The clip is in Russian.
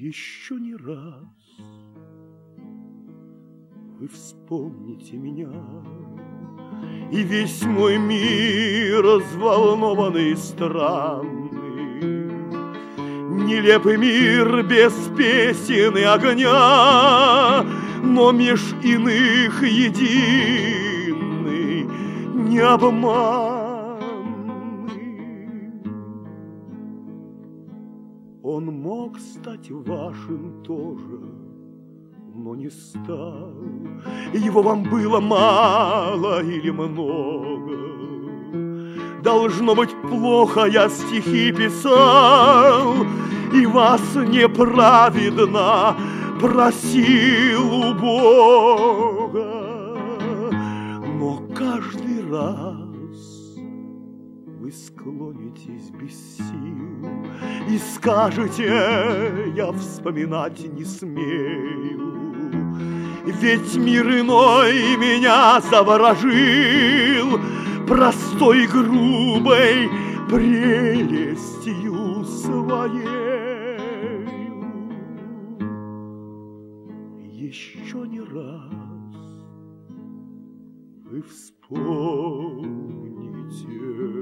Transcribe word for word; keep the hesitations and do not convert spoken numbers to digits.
Еще не раз вы вспомните меня, и весь мой мир, взволнованный и странный, нелепый мир без песен и огня, но меж иных единый, необманный. Он мог стать вашим тоже, но не стал. Его вам было мало или много? Должно быть, плохо я стихи писал, и вас неправедно просил у Бога. Но каждый раз вы склонитесь без сил и скажете: я вспоминать не смею, ведь мир иной меня заворожил простой грубой прелестью своей. Еще не раз вы вспомните